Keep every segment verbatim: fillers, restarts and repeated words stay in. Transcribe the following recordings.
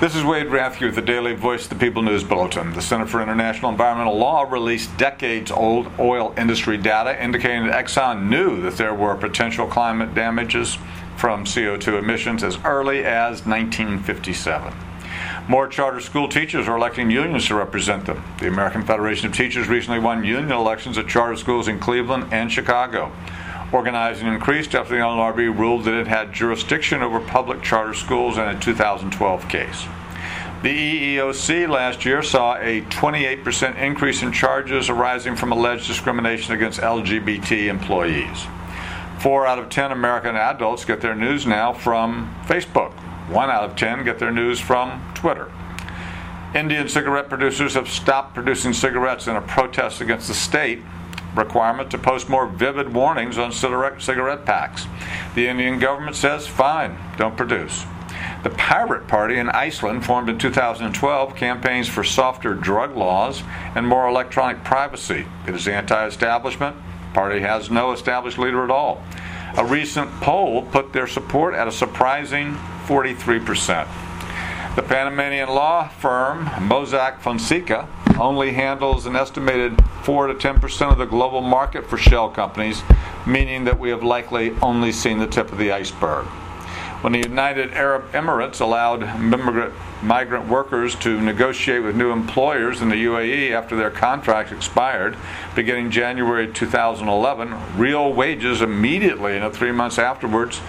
This is Wade Rathke with the Daily Voice of the People News Bulletin. The Center for International Environmental Law released decades-old oil industry data indicating that Exxon knew that there were potential climate damages from C O two emissions as early as nineteen fifty-seven. More charter school teachers are electing unions to represent them. The American Federation of Teachers recently won union elections at charter schools in Cleveland and Chicago. Organizing increased after the N L R B ruled that it had jurisdiction over public charter schools in a two thousand twelve case. The E E O C last year saw a twenty-eight percent increase in charges arising from alleged discrimination against L G B T employees. Four out of ten American adults get their news now from Facebook. One out of ten get their news from Twitter. Indian cigarette producers have stopped producing cigarettes in a protest against the state requirement to post more vivid warnings on cigarette packs. The Indian government says, fine, don't produce. The Pirate Party in Iceland, formed in two thousand twelve, campaigns for softer drug laws and more electronic privacy. It is anti-establishment. The party has no established leader at all. A recent poll put their support at a surprising forty-three percent. The Panamanian law firm Mossack Fonseca only handles an estimated four to ten percent of the global market for shell companies, meaning that we have likely only seen the tip of the iceberg. When the United Arab Emirates allowed migrant, migrant workers to negotiate with new employers in the U A E after their contracts expired, beginning January two thousand eleven, real wages immediately and three months afterwards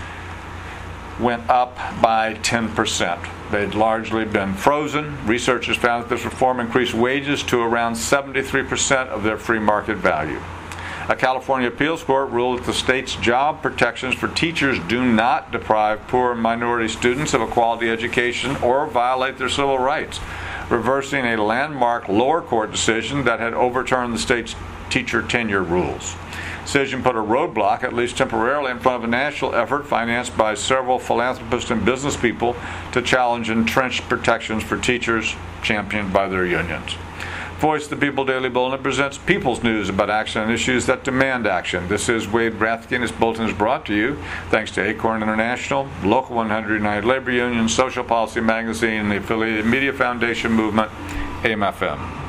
went up by ten percent. They'd largely been frozen. Researchers found that this reform increased wages to around seventy-three percent of their free market value. A California appeals court ruled that the state's job protections for teachers do not deprive poor and minority students of a quality education or violate their civil rights, reversing a landmark lower court decision that had overturned the state's teacher tenure rules. The decision put a roadblock, at least temporarily, in front of a national effort financed by several philanthropists and business people to challenge entrenched protections for teachers championed by their unions. Voice of the People Daily Bulletin presents people's news about action on issues that demand action. This is Wade Rathke, and this bulletin is brought to you thanks to Acorn International, Local one hundred United Labor Union, Social Policy Magazine, and the affiliated Media Foundation Movement, A M F M.